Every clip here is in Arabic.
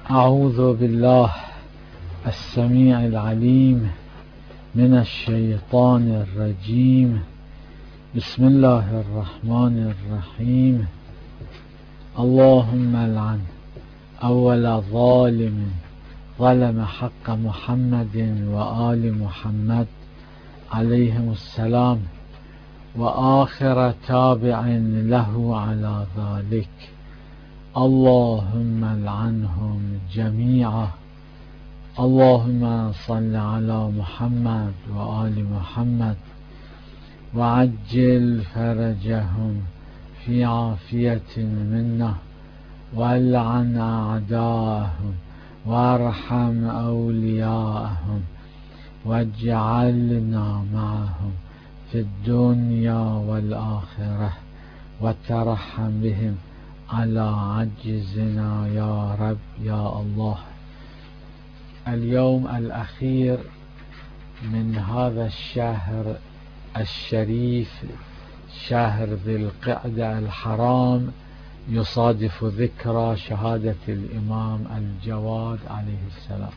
أعوذ بالله السميع العليم من الشيطان الرجيم. بسم الله الرحمن الرحيم. اللهم العن أول ظالم ظلم حق محمد وآل محمد عليهم السلام، وآخر تابع له على ذلك. اللهم العنهم جميعا. اللهم صل على محمد وآل محمد وعجل فرجهم في عافية منا، والعن أعداءهم وارحم أولياءهم، واجعلنا معهم في الدنيا والآخرة، وترحم بهم على عجزنا يا رب يا الله. اليوم الأخير من هذا الشهر الشريف، شهر ذي القعدة الحرام، يصادف ذكرى شهادة الإمام الجواد عليه السلام.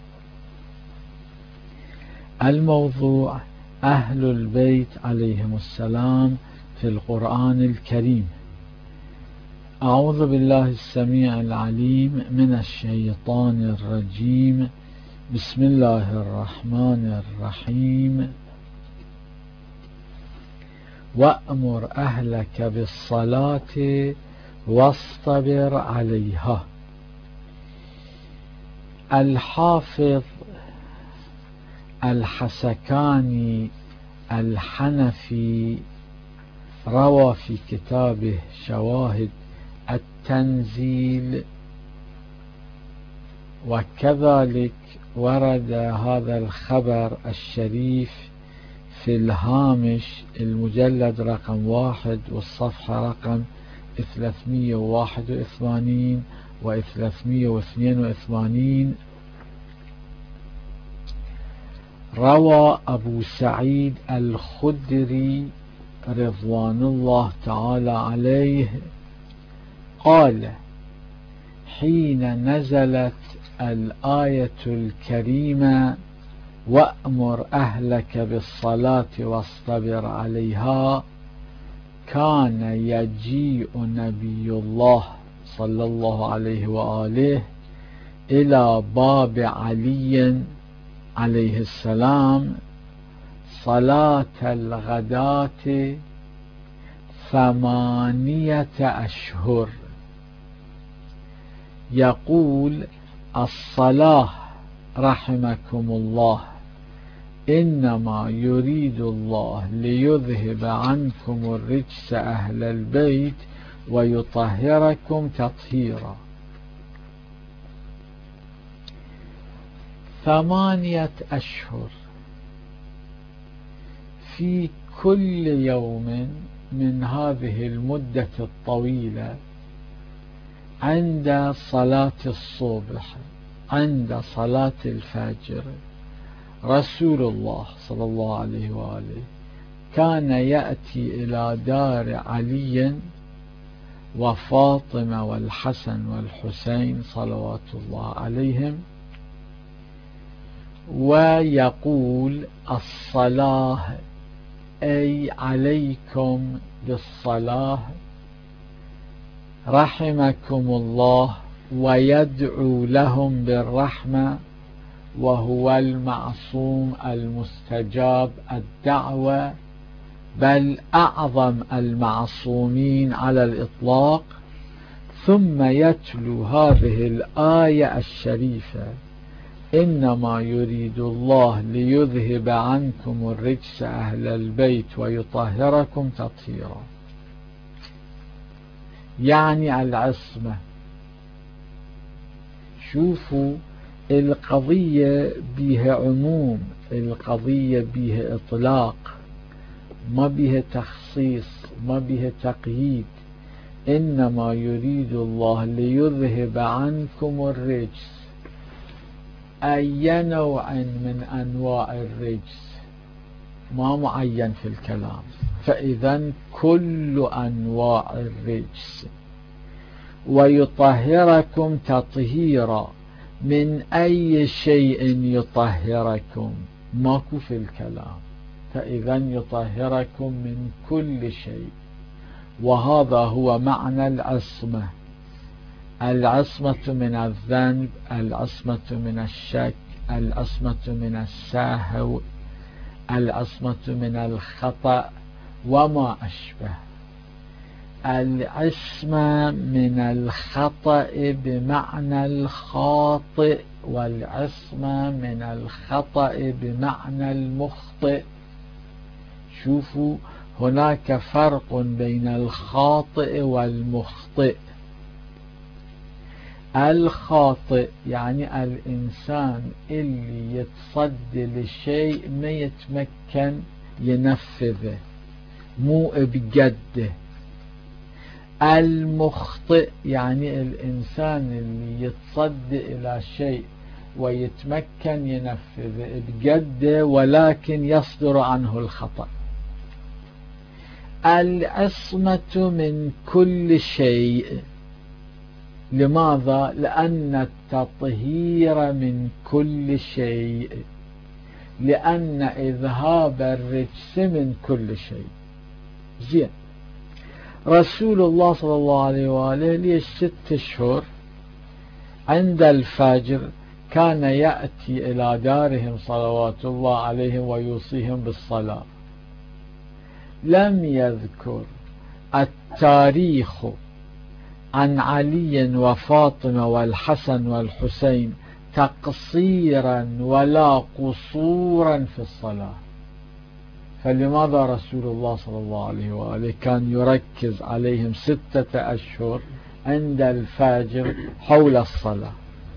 الموضوع أهل البيت عليهم السلام في القرآن الكريم. أعوذ بالله السميع العليم من الشيطان الرجيم. بسم الله الرحمن الرحيم. وأمر أهلك بالصلاة واصطبر عليها. الحافظ الحسكاني الحنفي روى في كتابه شواهد التنزيل، وكذلك ورد هذا الخبر الشريف في الهامش المجلد رقم 1 والصفحة رقم 381 و 382. روى أبو سعيد الخدري رضوان الله تعالى عليه قال: حين نزلت الآية الكريمة وأمر أهلك بالصلاة واصطبر عليها، كان يجيء نبي الله صلى الله عليه وآله إلى باب علي عليه السلام صلاة الغداة 8 أشهر، يقول: الصلاة رحمكم الله، إنما يريد الله ليذهب عنكم الرجس أهل البيت ويطهركم تطهيرا. 8 أشهر، في كل يوم من هذه المدة الطويلة، عند صلاة الصبح، عند صلاة الفجر، رسول الله صلى الله عليه وآله كان يأتي إلى دار علي وفاطمة والحسن والحسين صلوات الله عليهم، ويقول: الصلاة أي عليكم بالصلاة رحمكم الله، ويدعو لهم بالرحمة، وهو المعصوم المستجاب الدعوة، بل أعظم المعصومين على الإطلاق. ثم يتلو هذه الآية الشريفة: إنما يريد الله ليذهب عنكم الرجس أهل البيت ويطهركم تطهيرا، يعني العصمة. شوفوا، القضية بها عموم، القضية بها إطلاق، ما بها تخصيص، ما بها تقييد. إنما يريد الله ليذهب عنكم الرجس. أي نوع من أنواع الرجس؟ ما معين في الكلام، فإذا كل أنواع الرجس. ويطهركم تطهيرا، من أي شيء يطهركم، ماكو في الكلام، فإذا يطهركم من كل شيء. وهذا هو معنى العصمة، العصمة من الذنب، العصمة من الشك، العصمة من السهو، العصمة من الخطأ وما أشبه. العصمة من الخطأ بمعنى الخاطئ، والعصمة من الخطأ بمعنى المخطئ. شوفوا هناك فرق بين الخاطئ والمخطئ. الخاطئ يعني الإنسان اللي يتصدي لشيء ما يتمكن ينفذه، مو بجده. المخطئ يعني الإنسان اللي يتصدي إلى شيء ويتمكن ينفذه بجده، ولكن يصدر عنه الخطأ. العصمة من كل شيء. لماذا؟ لأن التطهير من كل شيء، لأن إذهاب الرجس من كل شيء. زين، رسول الله صلى الله عليه وآله ليش 6 أشهر عند الفجر كان يأتي إلى دارهم صلوات الله عليهم ويوصيهم بالصلاة. لم يذكر التاريخ عن علي وفاطمة والحسن والحسين تقصيرا ولا قصورا في الصلاة. فلماذا رسول الله صلى الله عليه وآله كان يركز عليهم 6 أشهر عند الفجر حول الصلاة؟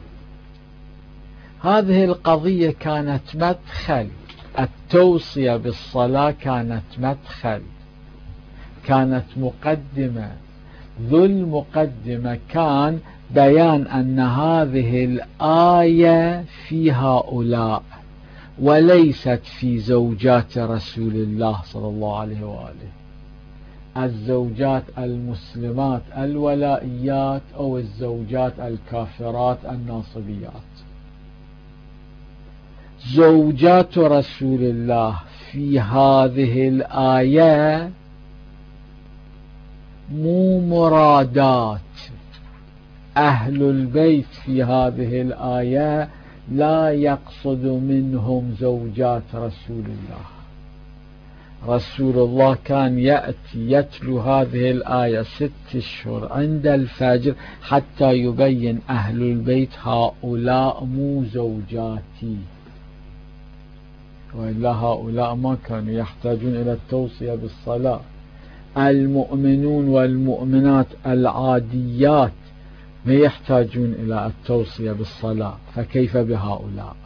هذه القضية كانت مدخل، التوصية بالصلاة كانت مدخل، كانت مقدمة. ذو المقدمة كان بيان أن هذه الآية في هؤلاء وليست في زوجات رسول الله صلى الله عليه وآله، الزوجات المسلمات الولائيات أو الزوجات الكافرات الناصبيات. زوجات رسول الله في هذه الآية مو مرادات. أهل البيت في هذه الآية لا يقصد منهم زوجات رسول الله. رسول الله كان يأتي يتلو هذه الآية 6 أشهر عند الفجر حتى يبين أهل البيت هؤلاء مو زوجاتي، وإلا هؤلاء ما كانوا يحتاجون إلى التوصية بالصلاة. المؤمنون والمؤمنات العاديات ما يحتاجون إلى التوصية بالصلاة، فكيف بهؤلاء؟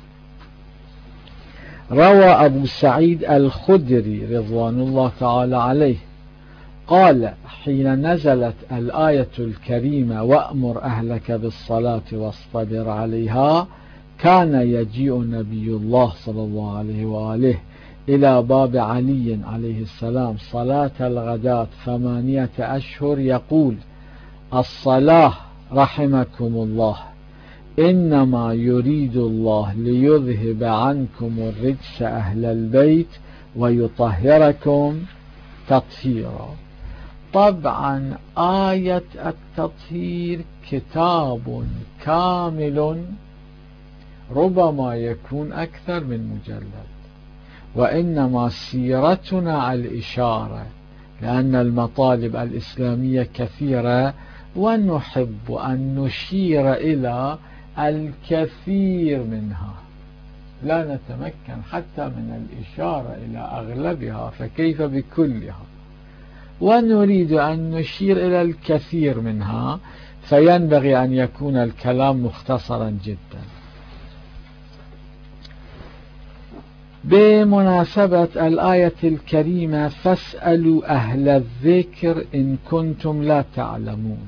روى أبو سعيد الخدري رضوان الله تعالى عليه قال: حين نزلت الآية الكريمة وأمر أهلك بالصلاة واصطبر عليها، كان يجيء نبي الله صلى الله عليه وآله إلى باب علي عليه السلام صلاة الغداة 8 أشهر يقول: الصلاة رحمكم الله، إنما يريد الله ليذهب عنكم الرجس أهل البيت ويطهركم تطهيرا. طبعا آية التطهير كتاب كامل ربما يكون أكثر من مجلد، وإنما سيرتنا الإشارة، لأن المطالب الإسلامية كثيرة ونحب أن نشير إلى الكثير منها، لا نتمكن حتى من الإشارة إلى أغلبها، فكيف بكلها؟ ونريد أن نشير إلى الكثير منها، فينبغي أن يكون الكلام مختصرا جدا. بمناسبة الآية الكريمة: فاسألوا أهل الذكر إن كنتم لا تعلمون.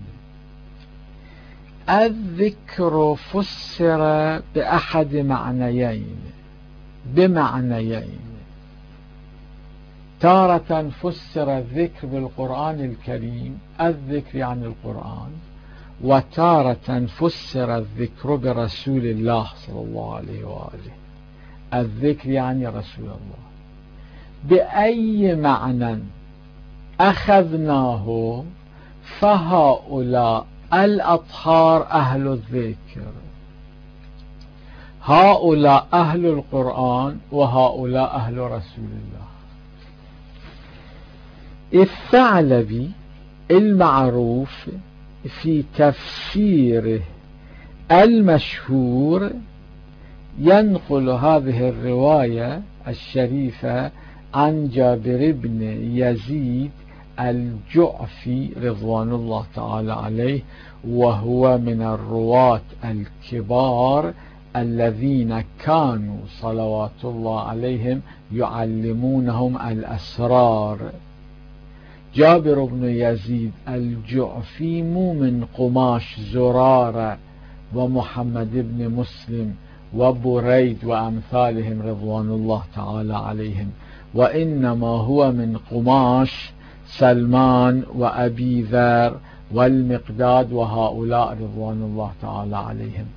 الذكر فسر بأحد معنيين، بمعنيين. تارة فسر الذكر بالقرآن الكريم، الذكر يعني القرآن، وتارة فسر الذكر برسول الله صلى الله عليه وآله. الذكر يعني رسول الله. بأي معنى أخذناه فهؤلاء الأطهار أهل الذكر، هؤلاء أهل القرآن وهؤلاء أهل رسول الله. الثعلبي المعروف في تفسيره المشهور ينقل هذه الرواية الشريفة عن جابر بن يزيد الجعفي رضوان الله تعالى عليه، وهو من الرواة الكبار الذين كانوا صلوات الله عليهم يعلمونهم الأسرار. جابر بن يزيد الجعفي مو من قماش زرارة ومحمد بن مسلم وبريد وأمثالهم رضوان الله تعالى عليهم، وإنما هو من قماش سلمان وأبي ذر والمقداد وهؤلاء رضوان الله تعالى عليهم.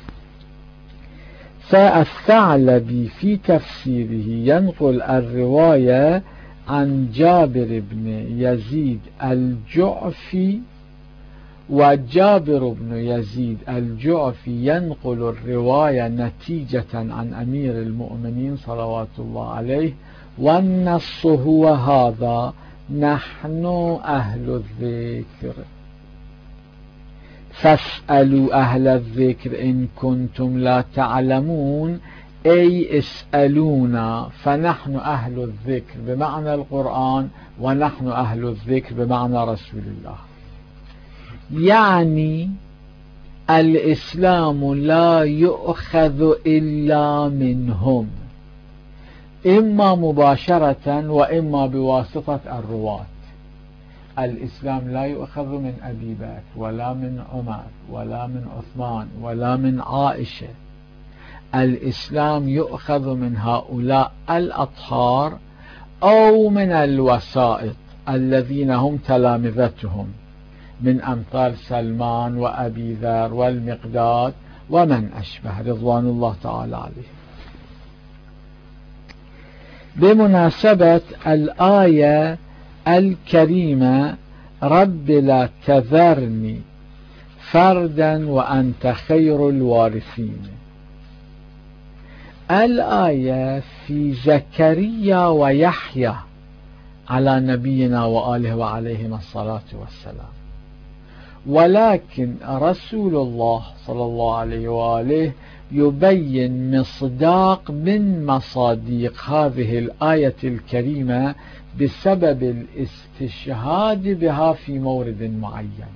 فالثعلبي في تفسيره ينقل الرواية عن جابر بن يزيد الجعفي، وجابر بن يزيد الجعفي ينقل الرواية نتيجة عن أمير المؤمنين صلوات الله عليه، والنص هو هذا: نحن أهل الذكر فاسألوا أهل الذكر إن كنتم لا تعلمون، أي اسألونا فنحن أهل الذكر بمعنى القرآن، ونحن أهل الذكر بمعنى رسول الله. يعني الإسلام لا يؤخذ إلا منهم، إما مباشرة وإما بواسطة الرواة. الإسلام لا يؤخذ من أبي بكر ولا من عمر ولا من عثمان ولا من عائشة، الإسلام يؤخذ من هؤلاء الأطهار أو من الوسائط الذين هم تلامذتهم من أمثال سلمان وأبي ذر والمقداد ومن أشبه رضوان الله تعالى عليه. بمناسبة الآية الكريمة رب لا تذرني فردا وأنت خير الوارثين، الآية في زكريا ويحيى على نبينا وآله وعليهم الصلاة والسلام، ولكن رسول الله صلى الله عليه وآله يبين مصداق من مصاديق هذه الآية الكريمة بسبب الاستشهاد بها في مورد معين.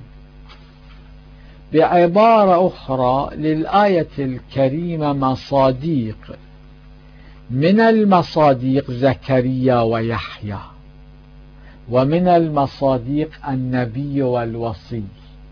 بعبارة أخرى للآية الكريمة مصاديق، من المصاديق زكريا ويحيى، ومن المصاديق النبي والوصي،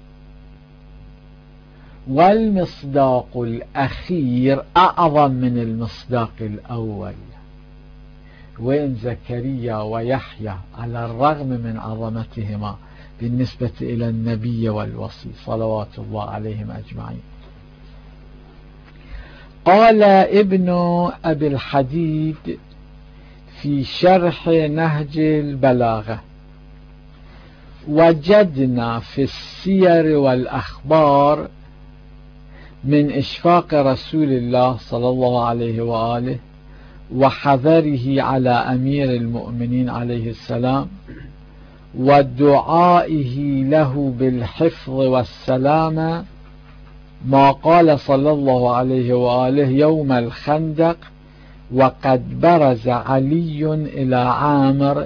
والمصداق الأخير أعظم من المصداق الأول. وين زكريا ويحيى على الرغم من عظمتهما بالنسبة إلى النبي والوصي صلوات الله عليهم أجمعين. قال ابن أبي الحديد في شرح نهج البلاغة: وجدنا في السير والأخبار من إشفاق رسول الله صلى الله عليه وآله وحذره على أمير المؤمنين عليه السلام ودعائه له بالحفظ والسلامة ما قال صلى الله عليه وآله يوم الخندق: وقد برز علي إلى عامر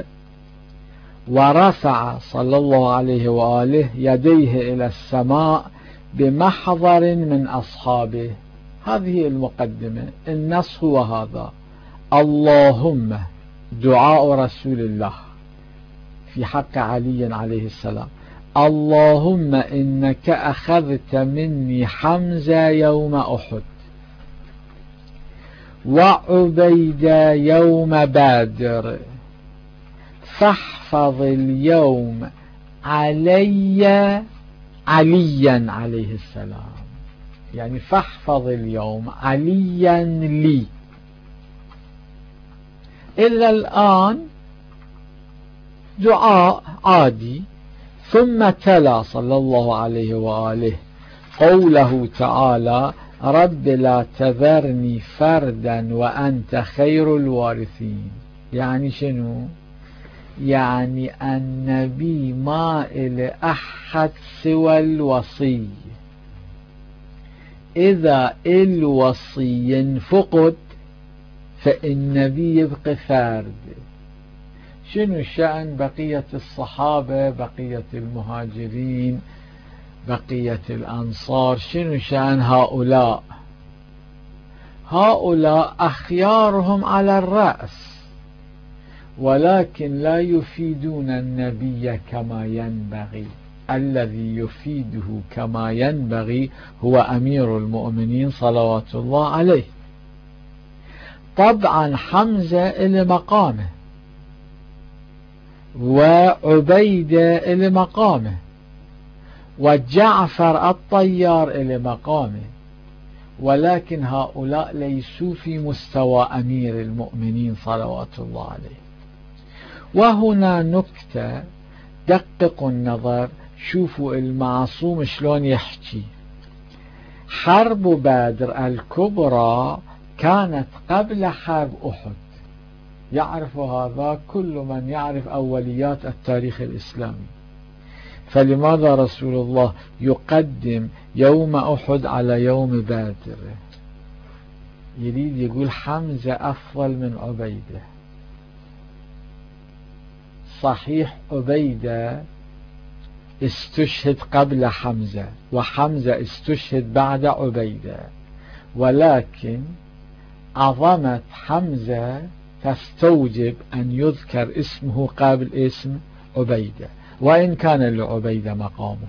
ورفع صلى الله عليه وآله يديه إلى السماء بمحضر من أصحابه. هذه المقدمة. النص هو هذا: اللهم، دعاء رسول الله في حق علي عليه السلام: اللهم إنك أخذت مني حمزة يوم أحد وعبيدة يوم بدر، فاحفظ اليوم علي عليا عليه السلام، يعني فاحفظ اليوم عليا لي. إلا الآن دعاء عادي. ثم تلا صلى الله عليه وآله قوله تعالى: رب لا تذرني فردا وأنت خير الوارثين. يعني شنو؟ يعني النبي ما إلى أحد سوى الوصي، إذا الوصي ينفقد فالنبي يبقى فرد. شنو شأن بقية الصحابة، بقية المهاجرين، بقية الأنصار؟ شنو شأن هؤلاء؟ هؤلاء أخيارهم على الرأس، ولكن لا يفيدون النبي كما ينبغي. الذي يفيده كما ينبغي هو أمير المؤمنين صلوات الله عليه. طبعا حمزة إلى مقامه، وعبيدة إلى مقامه، وجعفر الطيار إلى مقامه، ولكن هؤلاء ليسوا في مستوى أمير المؤمنين صلوات الله عليه. وهنا نكتة، دققوا النظر، شوفوا المعصوم شلون يحكي. حرب بدر الكبرى كانت قبل حرب أحد، يعرف هذا كل من يعرف أوليات التاريخ الإسلامي. فلماذا رسول الله يقدم يوم أحد على يوم بدر؟ يريد يقول حمزة أفضل من عبيدة. صحيح عبيدة استشهد قبل حمزة، وحمزة استشهد بعد عبيدة، ولكن عظمة حمزة تستوجب أن يذكر اسمه قبل اسم عبيدة، وإن كان لعبيدة مقامه.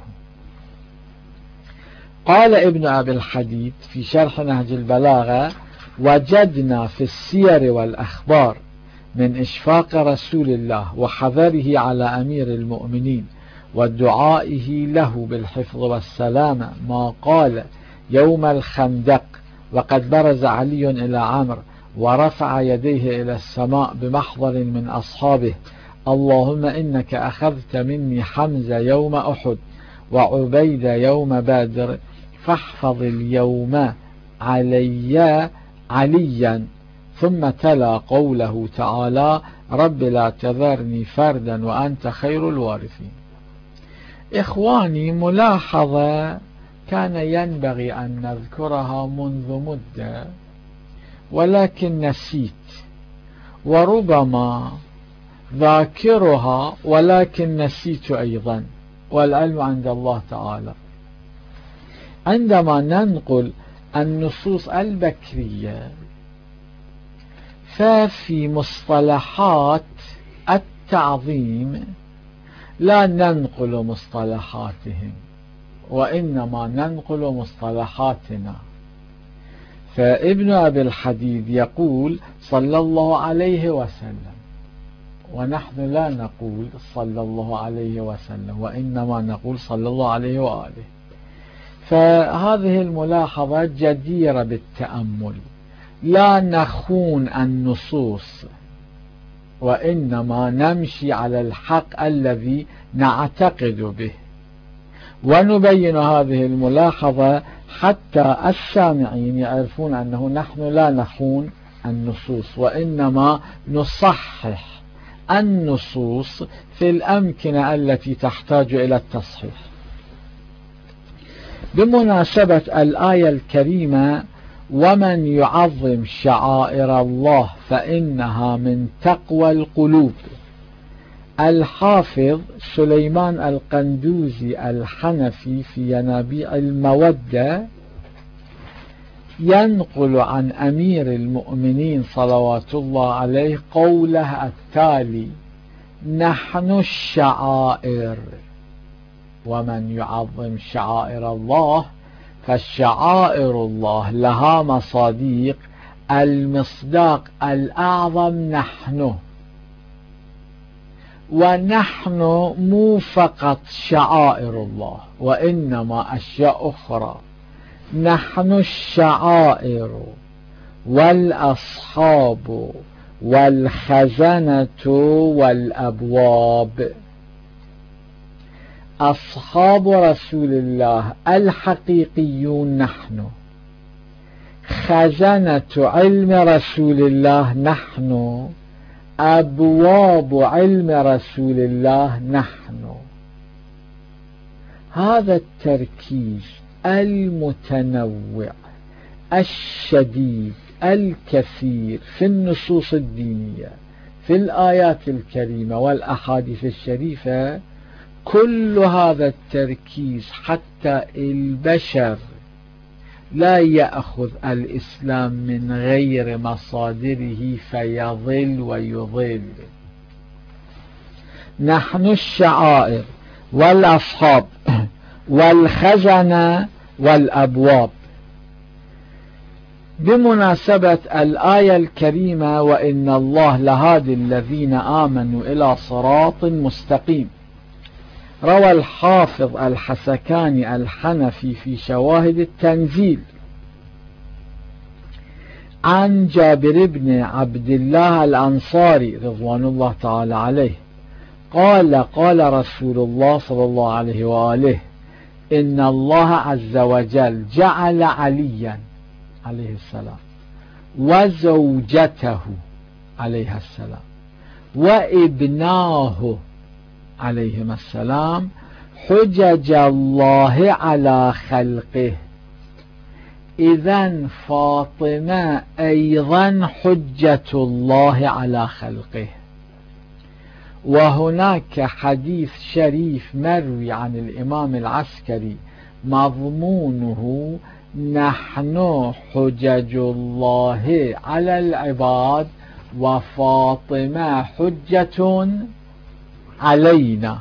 قال ابن أبي الحديد في شرح نهج البلاغة: وجدنا في السير والأخبار من إشفاق رسول الله وحذره على أمير المؤمنين ودعائه له بالحفظ والسلامة ما قال يوم الخندق: وقد برز علي إلى عمرو ورفع يديه إلى السماء بمحضر من أصحابه: اللهم إنك أخذت مني حمزة يوم أحد وعبيدة يوم بدر، فاحفظ اليوم عليا. ثم تلا قوله تعالى: رب لا تذرني فردا وأنت خير الوارثين. إخواني، ملاحظة كان ينبغي أن نذكرها منذ مدة، ولكن نسيت، وربما ذاكرها ولكن نسيت أيضا، والعلم عند الله تعالى. عندما ننقل النصوص البكرية ففي مصطلحات التعظيم لا ننقل مصطلحاتهم، وإنما ننقل مصطلحاتنا. فابن أبي الحديد يقول صلى الله عليه وسلم، ونحن لا نقول صلى الله عليه وسلم، وإنما نقول صلى الله عليه وآله. فهذه الملاحظة جديرة بالتأمل. لا نخون النصوص، وإنما نمشي على الحق الذي نعتقد به، ونبين هذه الملاحظة حتى السامعين يعرفون أنه نحن لا نخون النصوص، وإنما نصحح النصوص في الأمكنة التي تحتاج إلى التصحيح. بمناسبة الآية الكريمة: ومن يعظم شعائر الله فإنها من تقوى القلوب، الحافظ سليمان القندوزي الحنفي في ينابيع المودة ينقل عن أمير المؤمنين صلوات الله عليه قوله التالي: نحن الشعائر. ومن يعظم شعائر الله فالشعائر الله لها مصاديق، المصداق الأعظم نحن. ونحن مو فقط شعائر الله وإنما أشياء أخرى. نحن الشعائر والأصحاب والخزنة والأبواب. أصحاب رسول الله الحقيقيون نحن، خزنة علم رسول الله نحن، أبواب علم رسول الله نحن. هذا التركيز المتنوع الشديد الكثير في النصوص الدينية في الآيات الكريمة والأحاديث الشريفة، كل هذا التركيز حتى البشر لا يأخذ الإسلام من غير مصادره فيضل ويضل. نحن الشعائر والأصحاب والخزنة والأبواب. بمناسبة الآية الكريمة وإن الله لهادي الذين آمنوا إلى صراط مستقيم، روى الحافظ الحسكاني الحنفي في شواهد التنزيل عن جابر بن عبد الله الأنصاري رضوان الله تعالى عليه قال: قال رسول الله صلى الله عليه وآله: إن الله عز وجل جعل عليا عليه السلام وزوجته عليه السلام وابناه عليهما السلام حجج الله على خلقه. إذن فاطمة أيضا حجة الله على خلقه. وهناك حديث شريف مروي عن الإمام العسكري مضمونه: نحن حجج الله على العباد وفاطمة حجة علينا.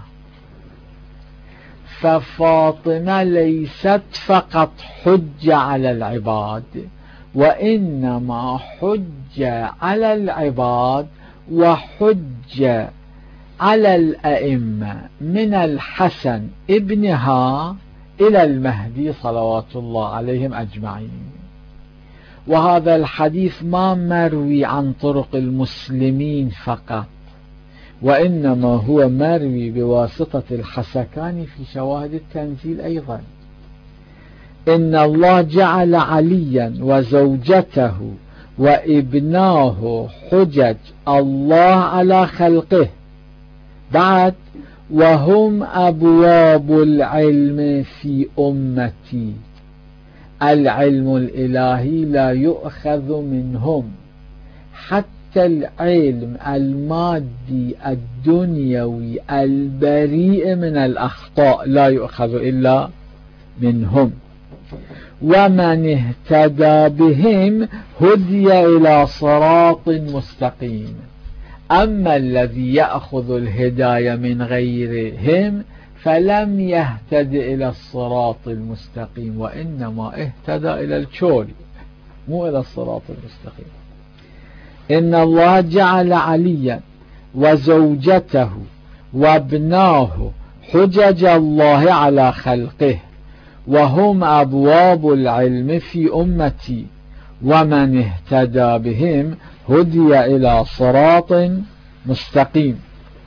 ففاطمة ليست فقط حجة على العباد، وإنما حجة على العباد وحجة على الأئمة من الحسن ابنها إلى المهدي صلوات الله عليهم أجمعين. وهذا الحديث ما مروي عن طرق المسلمين فقط، وإنما هو مروي بواسطة الحسكاني في شواهد التنزيل أيضا. إن الله جعل عليا وزوجته وابناه حجج الله على خلقه. بعد: وهم أبواب العلم في أمتي. العلم الإلهي لا يؤخذ منهم، حتى العلم المادي الدنيوي البريء من الأخطاء لا يؤخذ إلا منهم. ومن اهتدى بهم هدي إلى صراط مستقيم. أما الذي يأخذ الهداية من غيرهم فلم يهتد إلى الصراط المستقيم، وإنما اهتدى إلى الشول مو إلى الصراط المستقيم. إن الله جعل عليا وزوجته وابناه حجج الله على خلقه، وهم أبواب العلم في أمتي، ومن اهتدى بهم هدي إلى صراط مستقيم.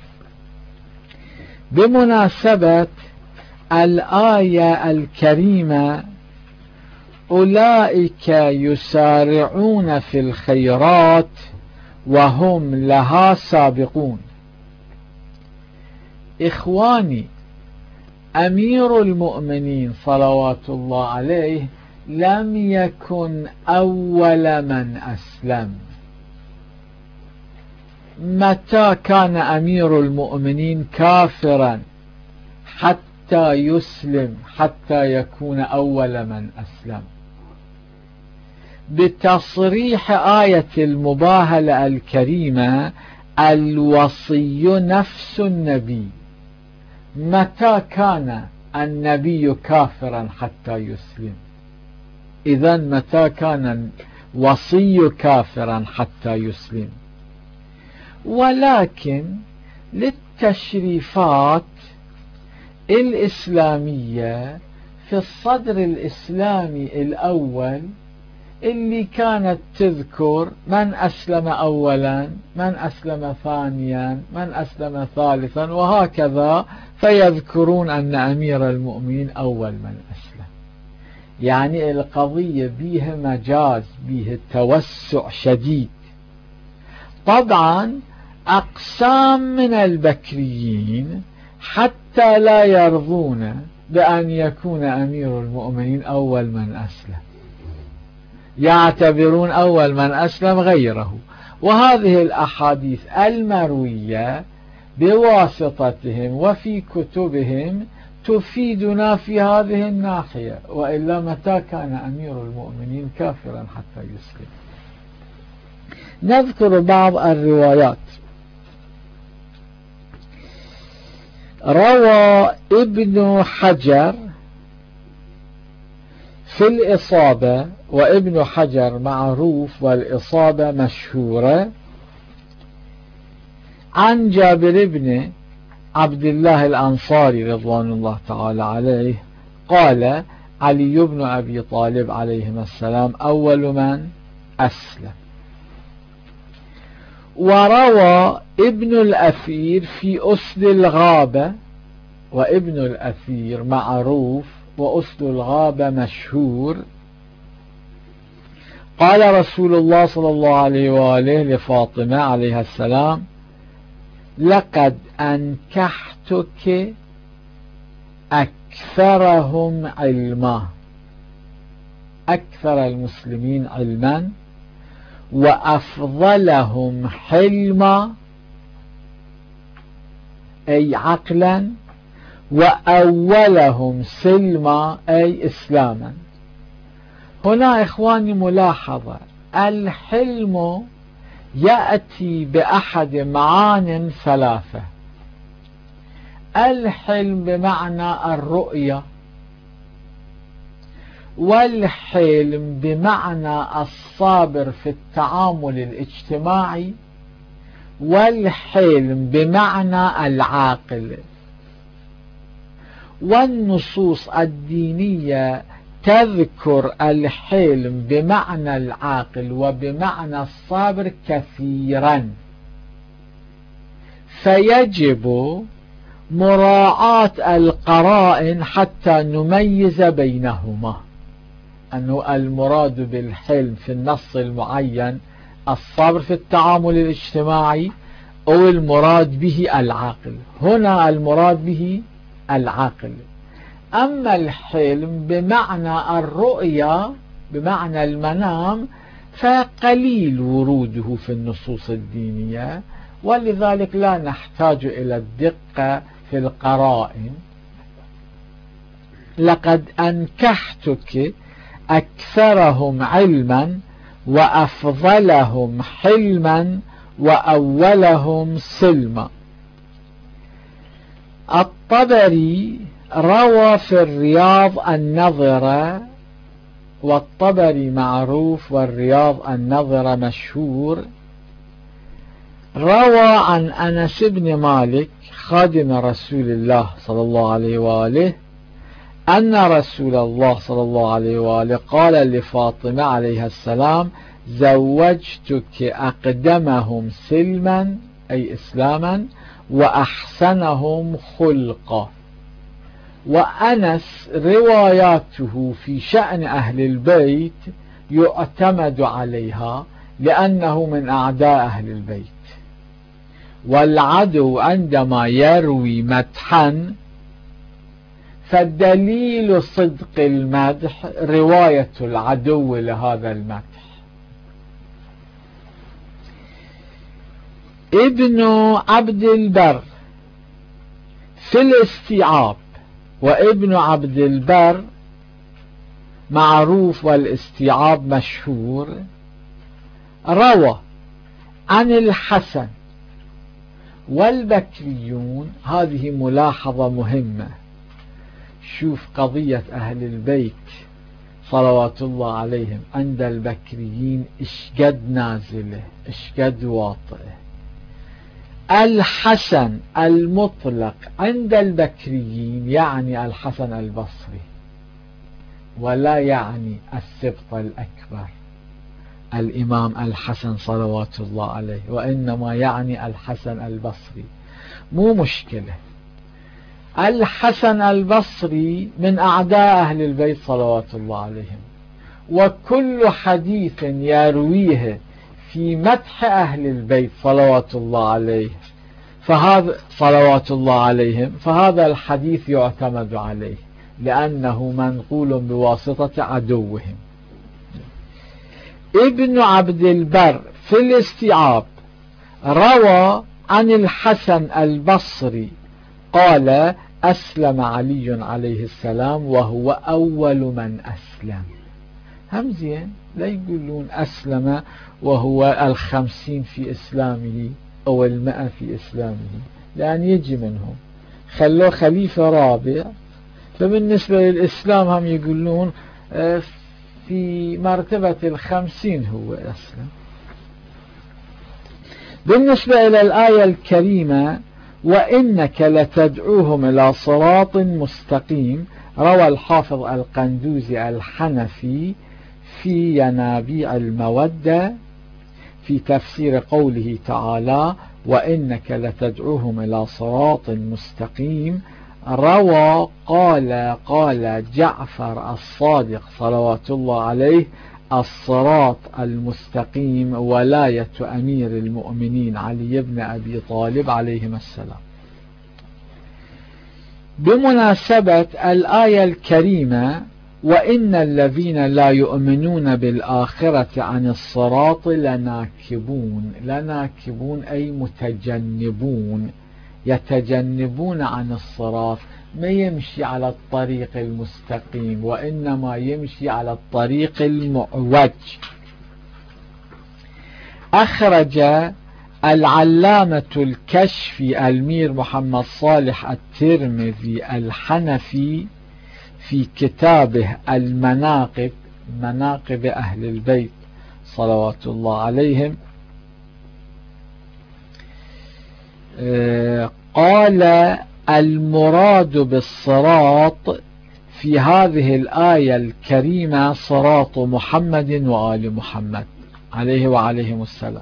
بمناسبة الآية الكريمة: أولئك يسارعون في الخيرات وهم لها سابقون. إخواني، أمير المؤمنين صلوات الله عليه لم يكن أول من أسلم. متى كان أمير المؤمنين كافرا حتى يسلم، حتى يكون أول من أسلم؟ بتصريح آية المباهلة الكريمة: الوصي نفس النبي. متى كان النبي كافرا حتى يسلم؟ إذن متى كان الوصي كافرا حتى يسلم؟ ولكن التشريفات الإسلامية في الصدر الإسلامي الأول اللي كانت تذكر من أسلم أولا، من أسلم ثانيا، من أسلم ثالثا، وهكذا، فيذكرون أن أمير المؤمنين أول من أسلم. يعني القضية بيها مجاز، بيها توسع شديد. طبعا أقسام من البكريين حتى لا يرضون بأن يكون أمير المؤمنين أول من أسلم، يعتبرون أول من أسلم غيره. وهذه الأحاديث المروية بواسطتهم وفي كتبهم تفيدنا في هذه الناحية، وإلا متى كان أمير المؤمنين كافرا حتى يسلم؟ نذكر بعض الروايات. روى ابن حجر في الإصابة، وابن حجر معروف والإصابة مشهورة، عن جابر بن عبد الله الأنصاري رضوان الله تعالى عليه قال: علي بن أبي طالب عليهما السلام أول من أسلم. وروى ابن الأثير في أسد الغابة، وابن الأثير معروف وأسد الغابة مشهور، قال رسول الله صلى الله عليه وآله لفاطمة عليها السلام: لقد أنكحتك أكثرهم علما، أكثر المسلمين علما، وأفضلهم حلما أي عقلا، وأولهم سلما أي إسلاما. هنا إخواني ملاحظة: الحلم يأتي بأحد معان ثلاثة. الحلم بمعنى الرؤية، والحلم بمعنى الصابر في التعامل الاجتماعي، والحلم بمعنى العاقل. والنصوص الدينية تذكر الحلم بمعنى العاقل وبمعنى الصابر كثيرا، فيجب مراعاة القرائن حتى نميز بينهما، أنه المراد بالحلم في النص المعين الصبر في التعامل الاجتماعي، أو المراد به العاقل. هنا المراد به العاقل. أما الحلم بمعنى الرؤية بمعنى المنام فقليل وروده في النصوص الدينية، ولذلك لا نحتاج إلى الدقة في القرائن. لقد أنكحتك أكثرهم علما، وأفضلهم حلما، وأولهم سلما. الطبري روى في الرياض النظرة، والطبري معروف والرياض النظرة مشهور، روى عن أنس بن مالك خادم رسول الله صلى الله عليه وآله أن رسول الله صلى الله عليه وآله قال لفاطمة عليها السلام: زوجتك أقدمهم سلما أي إسلاما، وأحسنهم خلقا. وأنس رواياته في شأن أهل البيت يعتمد عليها، لأنه من أعداء أهل البيت. والعدو عندما يروي مدحا فالدليل صدق المدح رواية العدو لهذا المدح. ابن عبد البر في الاستيعاب، وابن عبد البر معروف والاستيعاب مشهور، روى عن الحسن. والبكريون، هذه ملاحظة مهمة، شوف قضية أهل البيت صلوات الله عليهم عند البكريين اشقد نازلة اشقد واطئة. الحسن المطلق عند البكريين يعني الحسن البصري، ولا يعني السبط الأكبر الإمام الحسن صلوات الله عليه، وإنما يعني الحسن البصري. مو مشكلة، الحسن البصري من أعداء أهل البيت صلوات الله عليهم، وكل حديث يرويه في مدح أهل البيت صلوات الله عليه فهذا الحديث يعتمد عليه لأنه منقول بواسطة عدوهم. ابن عبد البر في الاستيعاب روى عن الحسن البصري قال: أسلم علي عليه السلام وهو أول من أسلم. هم زين لا يقولون أسلم وهو 50 في إسلامه أو 100 في إسلامه، لأن يجي منهم خلوه خليفة رابع، فبالنسبة للإسلام هم يقولون في مرتبة 50 هو أسلم. بالنسبة إلى الآية الكريمة وإنك لتدعوهم إلى صراط مستقيم، روى الحافظ القندوزي الحنفي في ينابيع المودة في تفسير قوله تعالى وإنك لتدعوهم إلى صراط مستقيم، روى قال جعفر الصادق صلوات الله عليه: الصراط المستقيم ولاية أمير المؤمنين علي بن أبي طالب عليهما السلام. بمناسبة الآية الكريمة وإن الذين لا يؤمنون بالآخرة عن الصراط لناكبون أي متجنبون، يتجنبون عن الصراط، ما يمشي على الطريق المستقيم وإنما يمشي على الطريق المعوج. أخرج العلامة الكشفي المير محمد صالح الترمذي الحنفي في كتابه المناقب، مناقب أهل البيت صلوات الله عليهم، قال: المراد بالصراط في هذه الآية الكريمة صراط محمد وآل محمد عليه وعليهم السلام.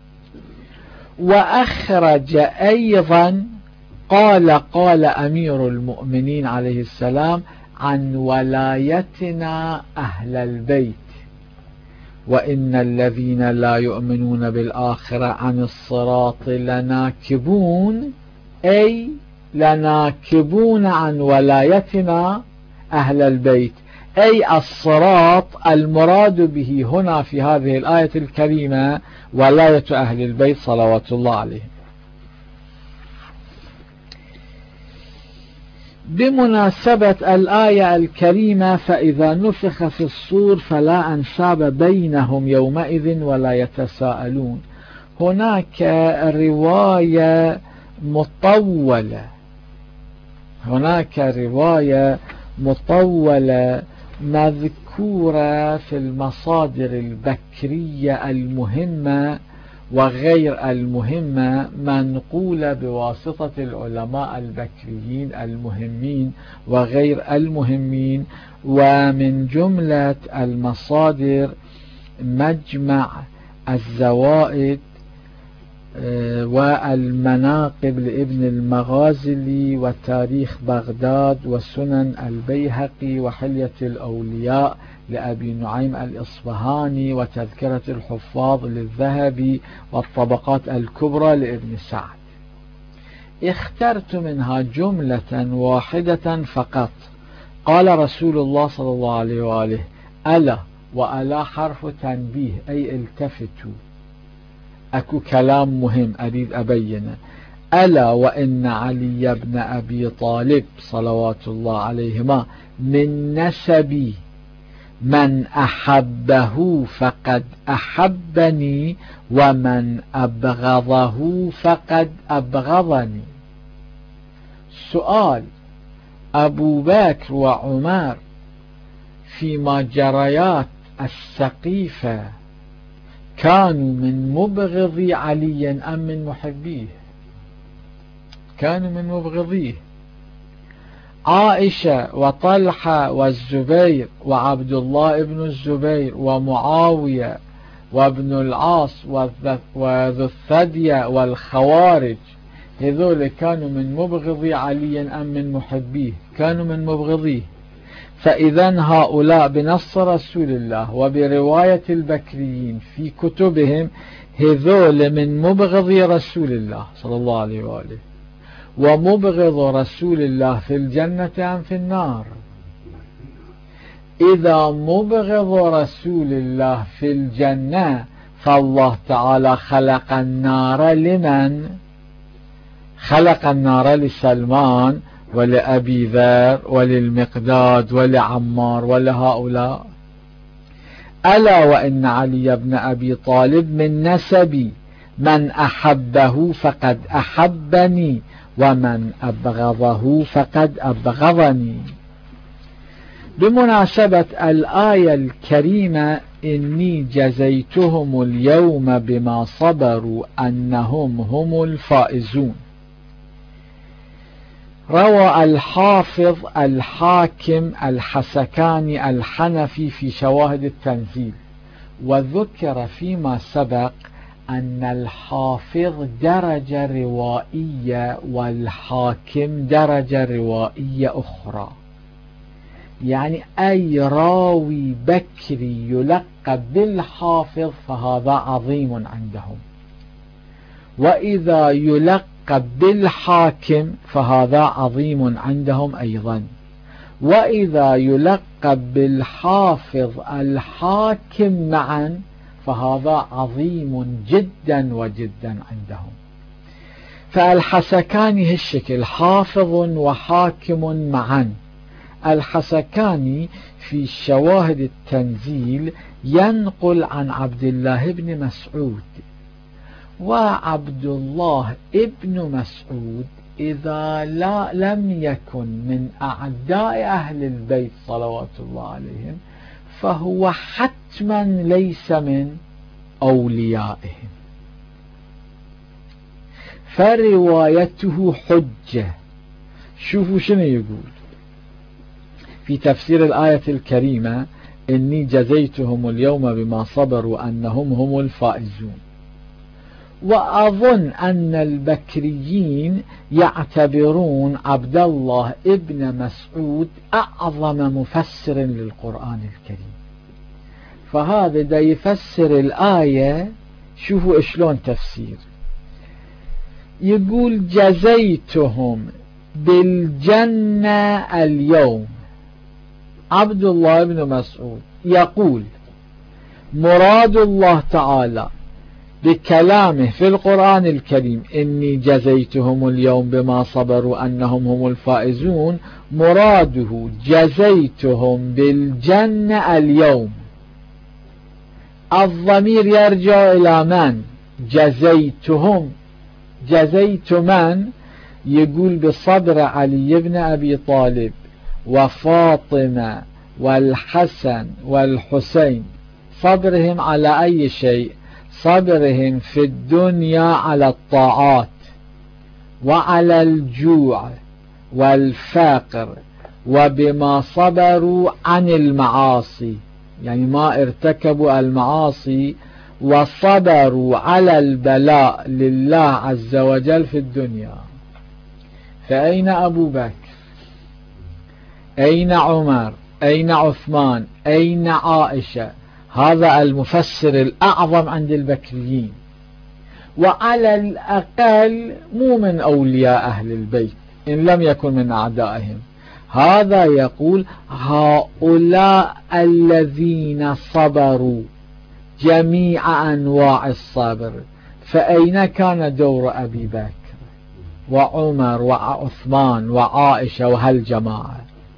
وأخرج أيضا قال أمير المؤمنين عليه السلام عن ولايتنا أهل البيت وإن الذين لا يؤمنون بالآخرة عن الصراط لناكبون، أي لناكبون عن ولايتنا أهل البيت، أي الصراط المراد به هنا في هذه الآية الكريمة ولاية أهل البيت صلوات الله عليهم. بمناسبة الآية الكريمة فإذا نفخ في الصور فلا أنساب بينهم يومئذ ولا يتساءلون، هناك رواية مطولة مذكورة في المصادر البكرية المهمة وغير المهمة، منقولة بواسطة العلماء البكريين المهمين وغير المهمين، ومن جملة المصادر مجمع الزوائد والمناقب لابن المغازلي وتاريخ بغداد وسنن البيهقي وحلية الأولياء لأبي نعيم الإصفهاني وتذكرة الحفاظ للذهبي والطبقات الكبرى لابن سعد. اخترت منها جملة واحدة فقط. قال رسول الله صلى الله عليه وآله: ألا، وألا حرف تنبيه أي التفتوا، أكو كلام مهم أريد أبينه. ألا وإن علي بن أبي طالب صلوات الله عليهما من نسبي، من أحبه فقد أحبني ومن أبغضه فقد أبغضني. سؤال: أبو بكر وعمر فيما جريات السقيفة كانوا من مبغضي علي أم من محبيه؟ كانوا من مبغضيه. عائشة وطلحة والزبير وعبد الله بن الزبير ومعاوية وابن العاص وذو الثدية والخوارج، هذول كانوا من مبغضي علي أم من محبيه؟ كانوا من مبغضيه. فإذا هؤلاء بنص رسول الله وبرواية البكريين في كتبهم هذول من مبغضي رسول الله صلى الله عليه وآله. ومبغض رسول الله في الجنة أم في النار؟ إذا مبغض رسول الله في الجنة فالله تعالى خلق النار لمن؟ خلق النار لسلمان ولأبي ذر وللمقداد ولعمار ولهؤلاء. ألا وإن علي بن أبي طالب من نسبي، من أحبه فقد أحبني ومن أبغضه فقد أبغضني. بمناسبة الآية الكريمة إني جزيتهم اليوم بما صبروا أنهم هم الفائزون، روى الحافظ الحاكم الحسكاني الحنفي في شواهد التنزيل، وذكر فيما سبق أن الحافظ درجة روائية والحاكم درجة روائية أخرى، يعني أي راوي بكري يلقب بالحافظ فهذا عظيم عندهم، وإذا يلقب بالحاكم فهذا عظيم عندهم أيضا، وإذا يلقب بالحافظ الحاكم معا فهذا عظيم جدا وجدا عندهم. فالحسكاني هالشكل حافظ وحاكم معا. الحسكاني في شواهد التنزيل ينقل عن عبد الله بن مسعود، وعبد الله ابن مسعود إذا لم يكن من أعداء أهل البيت صلوات الله عليهم فهو حتما ليس من أوليائهم، فروايته حجة. شوفوا شنو يقول في تفسير الآية الكريمة: إني جزيتهم اليوم بما صبروا أنهم هم الفائزون. وأظن أن البكريين يعتبرون عبد الله ابن مسعود أعظم مفسر للقرآن الكريم، فهذا دا يفسر الآية. شوفوا شلون تفسير، يقول جزيتهم بالجنة اليوم. عبد الله بن مسعود يقول مراد الله تعالى بكلامه في القرآن الكريم إني جزيتهم اليوم بما صبروا أنهم هم الفائزون، مراده جزيتهم بالجنة اليوم. الضمير يرجع إلى من؟ جزيتهم. جزيت من؟ يقول بصبر علي بن أبي طالب وفاطمة والحسن والحسين. صبرهم على أي شيء؟ صبرهم في الدنيا على الطاعات وعلى الجوع والفقر، وبما صبروا عن المعاصي، يعني ما ارتكبوا المعاصي، وصبروا على البلاء لله عز وجل في الدنيا. فأين أبو بكر؟ أين عمر؟ أين عثمان؟ أين عائشة؟ هذا المفسر الأعظم عند البكريين، وعلى الأقل مو من أولياء أهل البيت إن لم يكن من أعدائهم. هذا يقول هؤلاء الذين صبروا جميع أنواع الصبر. فأين كان دور أبي بكر وعمر وعثمان وعائشة وهالجماعة؟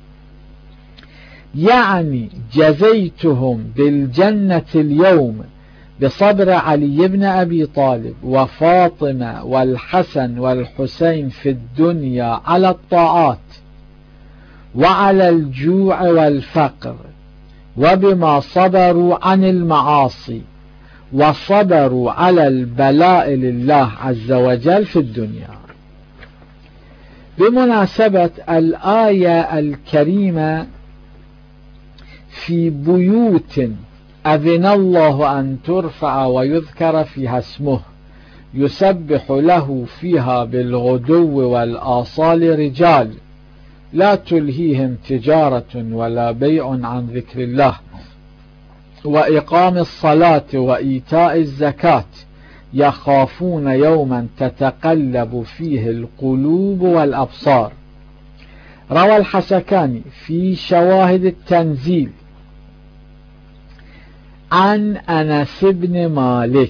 يعني جزيتهم بالجنة اليوم بصبر علي بن أبي طالب وفاطمة والحسن والحسين في الدنيا على الطاعات وعلى الجوع والفقر، وبما صبروا عن المعاصي، وصبروا على البلاء لله عز وجل في الدنيا. بمناسبة الآية الكريمة في بيوت أذن الله أن ترفع ويذكر فيها اسمه يسبح له فيها بالغدو والآصال رجال لا تلهيهم تجارة ولا بيع عن ذكر الله وإقام الصلاة وإيتاء الزكاة يخافون يوما تتقلب فيه القلوب والأبصار. روى الحسكاني في شواهد التنزيل عن أنس بن مالك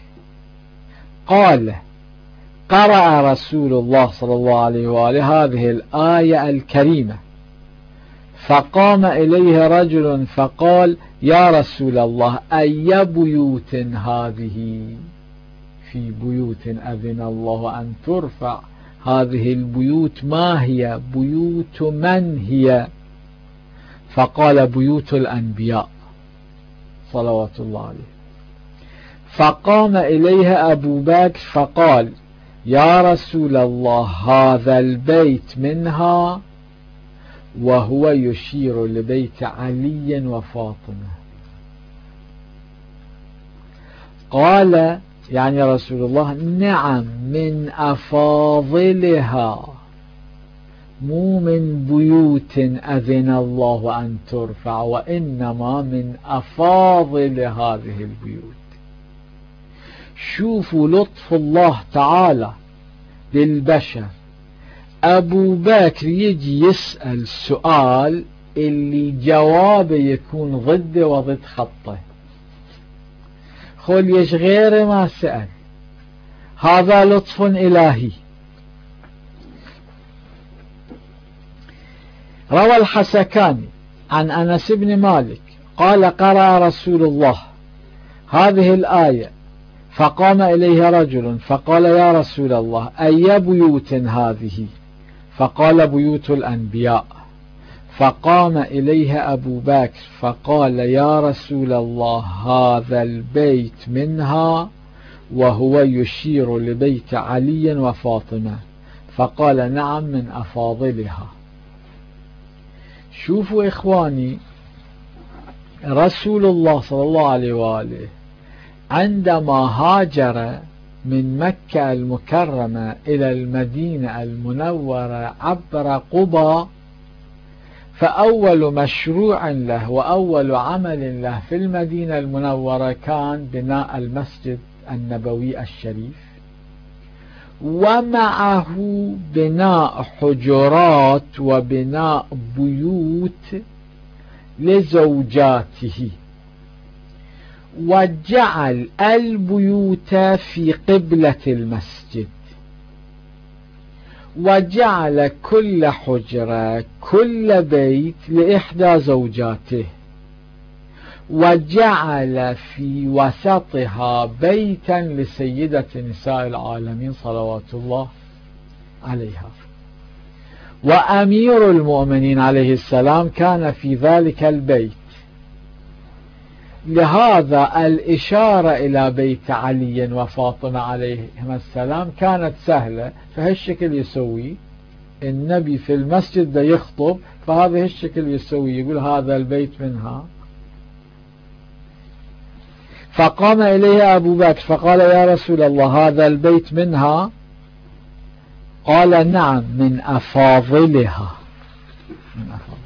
قال قرأ رسول الله صلى الله عليه وآله هذه الآية الكريمة فقام إليه رجل فقال يا رسول الله أي بيوت هذه؟ في بيوت أذن الله أن ترفع، هذه البيوت ما هي؟ بيوت من هي؟ فقال بيوت الأنبياء صلوات الله عليه. فقام إليها أبو بكر فقال يا رسول الله هذا البيت منها، وهو يشير لبيت علي وفاطمة. قال يعني رسول الله نعم من أفاضلها، مو من بيوت أذن الله أن ترفع، وإنما من أفاضل هذه البيوت. شوفوا لطف الله تعالى للبشر، أبو بكر يجي يسأل سؤال اللي جوابه يكون ضد وضد خطه، خل يش غير ما سأل، هذا لطف إلهي. روى الحسكاني عن أنس بن مالك قال قرأ رسول الله هذه الآية فقام إليه رجل فقال يا رسول الله أي بيوت هذه؟ فقال بيوت الأنبياء. فقام إليها أبو بكر فقال يا رسول الله هذا البيت منها، وهو يشير لبيت علي وفاطمة. فقال نعم من أفاضلها. شوفوا إخواني، رسول الله صلى الله عليه وآله عندما هاجر من مكة المكرمة إلى المدينة المنورة عبر قباء، فأول مشروع له وأول عمل له في المدينة المنورة كان بناء المسجد النبوي الشريف، ومعه بناء حجرات وبناء بيوت لزوجاته، وجعل البيوت في قبلة المسجد، وجعل كل حجرة كل بيت لإحدى زوجاته، وجعل في وسطها بيتا لسيدة نساء العالمين صلوات الله عليها. وأمير المؤمنين عليه السلام كان في ذلك البيت. لهذا الإشارة إلى بيت علي وفاطمة عليهم السلام كانت سهلة، فهالشكل يسوي النبي في المسجد ده يخطب، فهذا الشكل يسوي يقول هذا البيت منها. فقام إليه أبو بكر فقال يا رسول الله هذا البيت منها؟ قال نعم من أفاضلها. من أفاضل.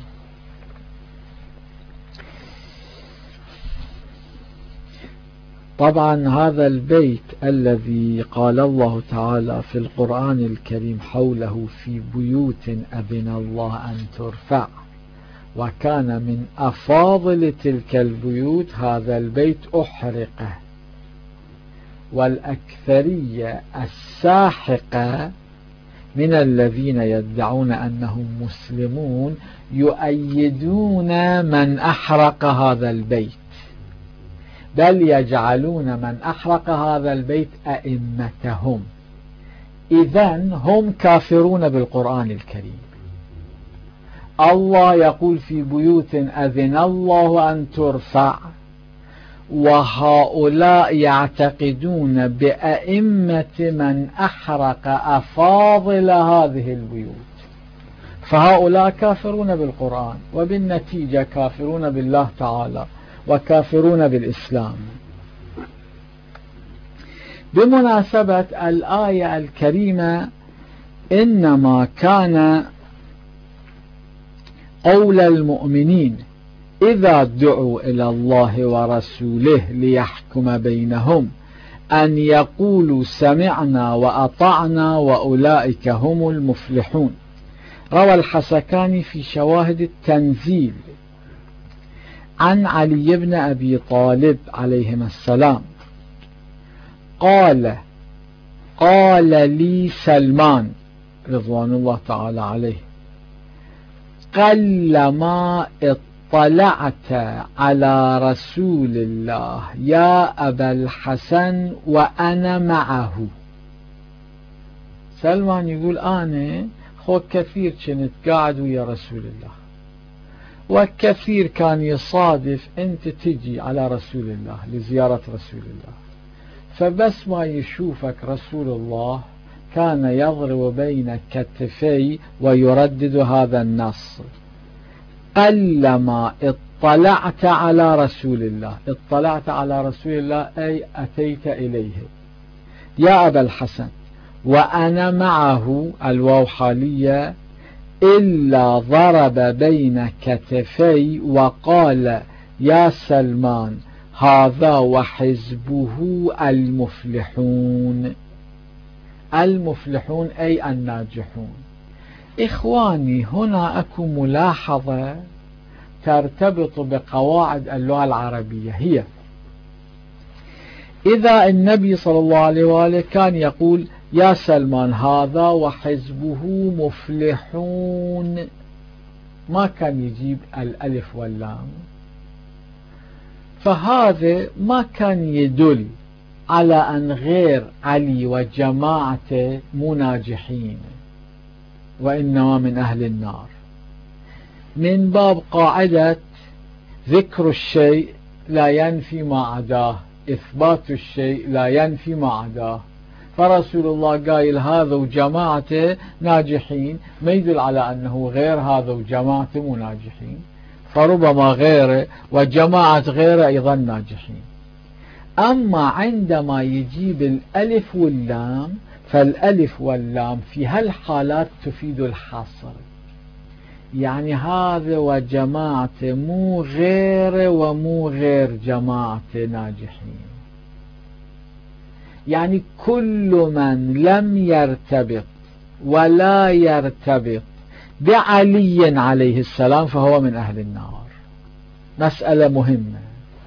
طبعا هذا البيت الذي قال الله تعالى في القرآن الكريم حوله في بيوت أذن الله أن ترفع، وكان من أفاضل تلك البيوت هذا البيت أحرقه، والأكثرية الساحقة من الذين يدعون أنهم مسلمون يؤيدون من أحرق هذا البيت، بل يجعلون من أحرق هذا البيت أئمتهم. إذن هم كافرون بالقرآن الكريم. الله يقول في بيوت أذن الله أن ترفع، وهؤلاء يعتقدون بأئمة من أحرق أفاضل هذه البيوت. فهؤلاء كافرون بالقرآن، وبالنتيجة كافرون بالله تعالى وكافرون بالإسلام. بمناسبة الآية الكريمة، إنما كان قول المؤمنين إذا دعوا إلى الله ورسوله ليحكم بينهم أن يقولوا سمعنا وأطعنا وأولئك هم المفلحون. روى الحسكاني في شواهد التنزيل عن علي بن أبي طالب عليهما السلام قال لي سلمان رضوان الله تعالى عليه: قلما اطلعت على رسول الله يا أبا الحسن وأنا معه. سلمان يقول أنا كثير كنت قاعد ويا رسول الله، وكثير كان يصادف أنت تجي على رسول الله لزيارة رسول الله، فبس ما يشوفك رسول الله كان يضرب بين كتفي ويردد هذا النص: قلما اطلعت على رسول الله. اطلعت على رسول الله أي أتيت إليه يا أبا الحسن وأنا معه، الواو حالية، إلا ضرب بين كتفي وقال: يا سلمان هذا وحزبه المفلحون. المفلحون أي الناجحون. إخواني، هنا أكو ملاحظة ترتبط بقواعد اللغة العربية، هي إذا النبي صلى الله عليه وآله كان يقول يا سلمان هذا وحزبه مفلحون، ما كان يجيب الألف واللام، فهذا ما كان يدل على أن غير علي وجماعته مو ناجحين وإنما من أهل النار، من باب قاعدة ذكر الشيء لا ينفي ما عداه، إثبات الشيء لا ينفي ما عداه. فرسول الله قايل هذا وجماعته ناجحين، ما يدل على أنه غير هذا وجماعته مو ناجحين، فربما غيره وجماعة غيره أيضا ناجحين. أما عندما يجيب الألف واللام، فالألف واللام في هالحالات تفيد الحصر، يعني هذا وجماعته مو غيره ومو غير جماعته ناجحين، يعني كل من لم يرتبط ولا يرتبط بعلي عليه السلام فهو من أهل النار. مسألة مهمة.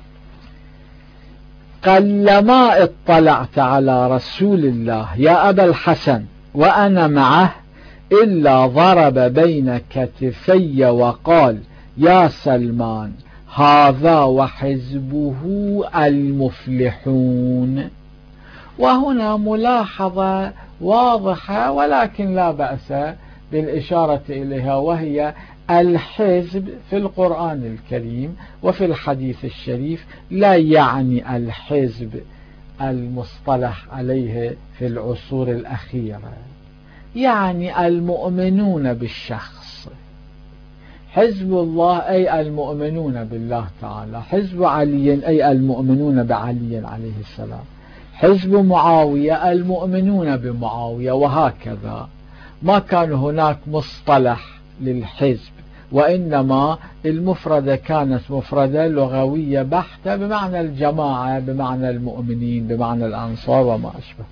قلما اطلعت على رسول الله يا أبا الحسن وأنا معه إلا ضرب بين كتفي وقال: يا سلمان هذا وحزبه المفلحون. وهنا ملاحظة واضحة ولكن لا بأس بالإشارة إليها، وهي الحزب في القرآن الكريم وفي الحديث الشريف لا يعني الحزب المصطلح عليه في العصور الأخيرة، يعني المؤمنون بالشخص. حزب الله أي المؤمنون بالله تعالى، حزب علي أي المؤمنون بعلي عليه السلام، حزب معاوية المؤمنون بمعاوية، وهكذا. ما كان هناك مصطلح للحزب، وإنما المفردة كانت مفردة لغوية بحتة بمعنى الجماعة، بمعنى المؤمنين، بمعنى الأنصار وما أشبه.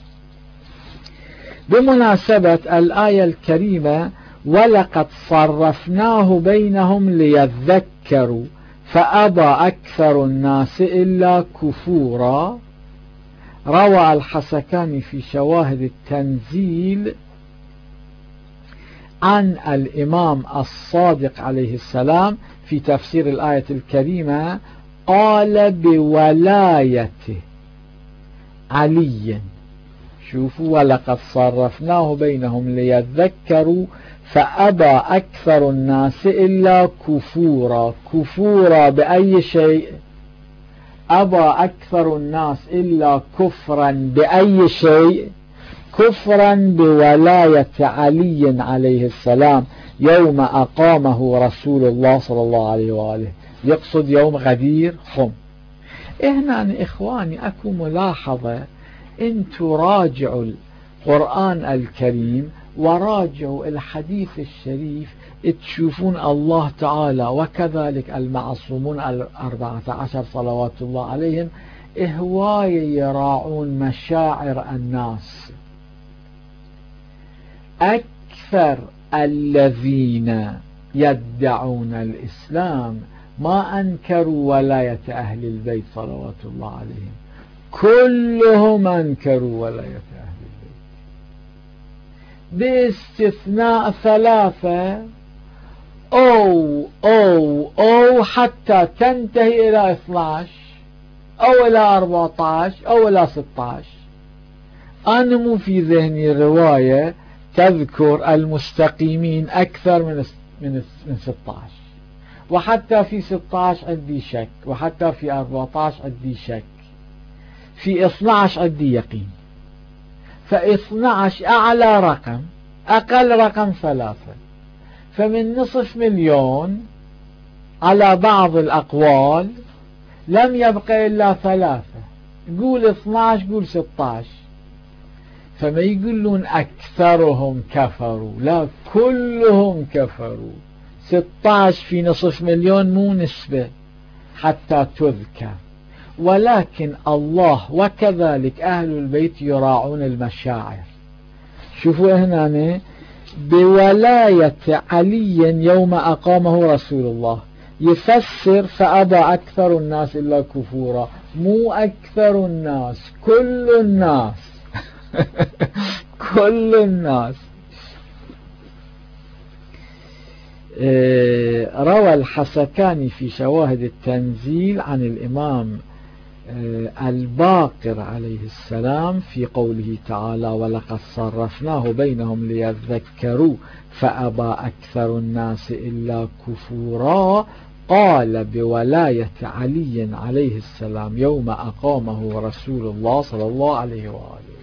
بمناسبة الآية الكريمة: ولقد صرفناه بينهم ليذكروا فأبى أكثر الناس إلا كفورا، روى الحسكاني في شواهد التنزيل عن الإمام الصادق عليه السلام في تفسير الآية الكريمة، قال بولايته علي. شوفوا: ولقد صرفناه بينهم ليذكروا فأبى أكثر الناس إلا كفورا. كفورا بأي شيء؟ أبى أكثر الناس إلا كفرا بأي شيء؟ كفرا بولاية علي عليه السلام يوم أقامه رسول الله صلى الله عليه وآله، يقصد يوم غدير خم. هنا إخواني أكو ملاحظة، إن تراجعوا القرآن الكريم وراجعوا الحديث الشريف تشوفون الله تعالى وكذلك المعصومون 14 صلوات الله عليهم هواية يراعون مشاعر الناس. أكثر الذين يدعون الإسلام ما أنكروا ولاية أهل البيت صلوات الله عليهم، كلهم أنكروا ولاية أهل البيت باستثناء 3 أو حتى تنتهي إلى 12 أو إلى 14 أو إلى 16. أنا مو في ذهني رواية تذكر المستقيمين أكثر من 16، وحتى في 16 عندي شك، وحتى في 14 عندي شك، في 12 عندي يقين. ف12 أعلى رقم، أقل رقم 3، فمن 500,000 على بعض الأقوال لم يبقى إلا 3، قول 12 قول 16. فما يقولون أكثرهم كفروا، لا كلهم كفروا. 16 في 500,000 مو نسبة حتى تذكر، ولكن الله وكذلك أهل البيت يراعون المشاعر. شوفوا هنا بولاية علي يوم أقامه رسول الله، يفسر فأبى أكثر الناس إلا كفورا، مو أكثر الناس، كل الناس كل الناس. روى الحسكاني في شواهد التنزيل عن الإمام الباقر عليه السلام في قوله تعالى ولقد صرفناه بينهم ليذكروا فأبى أكثر الناس إلا كفورا، قال بولاية علي عليه السلام يوم أقامه رسول الله صلى الله عليه وآله.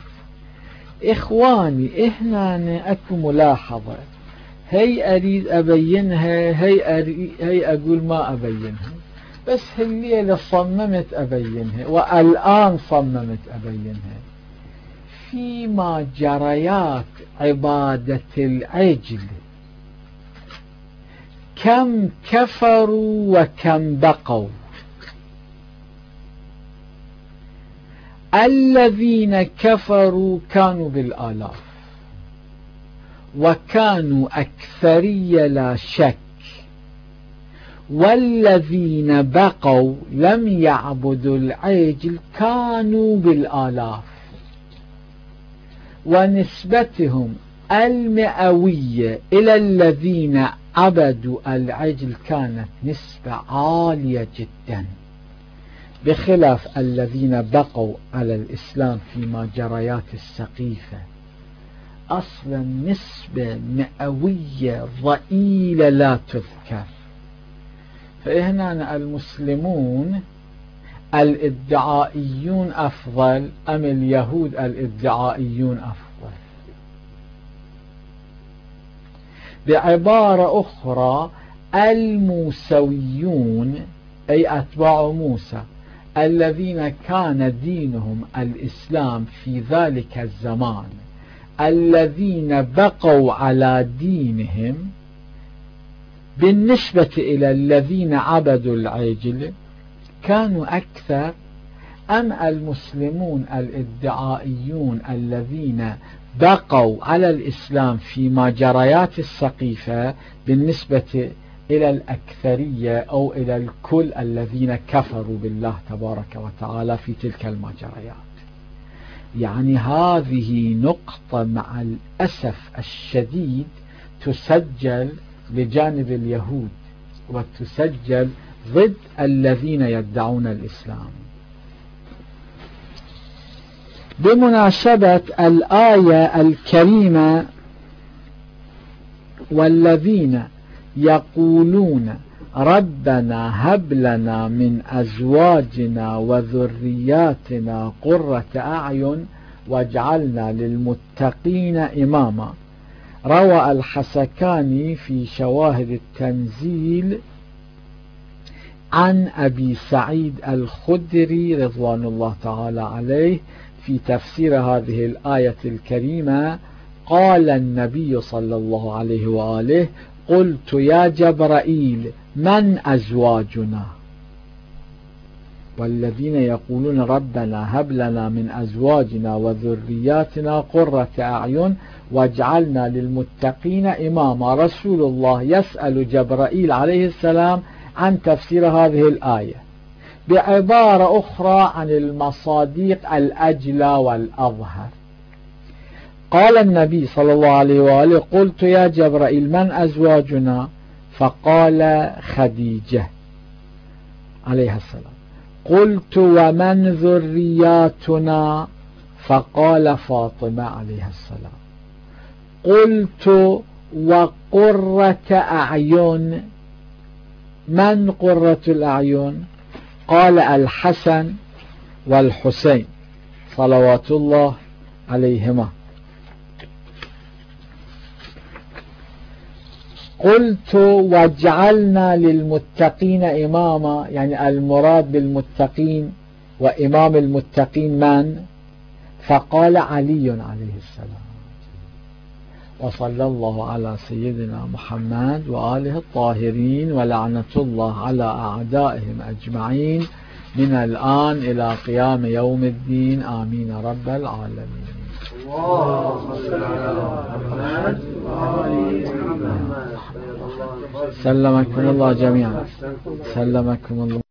إخواني هنا أكو ملاحظة، هي أريد أبينها، هي أقول ما أبينها، بس الليلة صممت أبينها والآن صممت أبينها. فيما جريات عبادة العجل كم كفروا وكم بقوا. الذين كفروا كانوا بالآلاف وكانوا أكثرية لا شك، والذين بقوا لم يعبدوا العجل كانوا بالآلاف، ونسبتهم المئوية إلى الذين عبدوا العجل كانت نسبة عالية جدا، بخلاف الذين بقوا على الإسلام فيما جريات السقيفة أصلا نسبة مئوية ضئيلة لا تذكر. فهنا المسلمون الادعائيون أفضل أم اليهود الادعائيون أفضل؟ بعبارة أخرى الموسويون أي أتباع موسى الذين كان دينهم الإسلام في ذلك الزمان، الذين بقوا على دينهم بالنسبة إلى الذين عبدوا العجل كانوا أكثر، أم المسلمون الادعائيون الذين بقوا على الإسلام فيما جريات السقيفة بالنسبة إلى الأكثرية أو إلى الكل الذين كفروا بالله تبارك وتعالى في تلك المجريات؟ يعني هذه نقطة مع الأسف الشديد تسجل لجانب اليهود وتسجل ضد الذين يدعون الإسلام. بمناسبة الآية الكريمة والذين يقولون ربنا هب لنا من أزواجنا وذرياتنا قرة أعين واجعلنا للمتقين إماما. روى الحسكاني في شواهد التنزيل عن أبي سعيد الخدري رضوان الله تعالى عليه في تفسير هذه الآية الكريمة قال النبي صلى الله عليه وآله: قلت يا جبرائيل من أزواجنا؟ والذين يقولون ربنا هب لنا من أزواجنا وذرياتنا قرة أعين واجعلنا للمتقين إماما. رسول الله يسأل جبرائيل عليه السلام عن تفسير هذه الآية بعبارة أخرى عن المصاديق الأجلى والأظهر. قال النبي صلى الله عليه وآله: قلت يا جبرائيل من أزواجنا؟ فقال خديجة عليها السلام. قلت ومن ذرياتنا؟ فقال فاطمة عليها السلام. قلت وقرة أعين؟ من قرة الأعين؟ قال الحسن والحسين صلوات الله عليهما. قلت واجعلنا للمتقين إماما، يعني المراد بالمتقين وإمام المتقين من؟ فقال علي عليه السلام. وصلى الله على سيدنا محمد وآله الطاهرين، ولعنة الله على أعدائهم أجمعين من الآن إلى قيام يوم الدين، آمين رب العالمين. اللهم صل على محمد وآل محمد. سلمكم الله جميعا. سلمكم الله.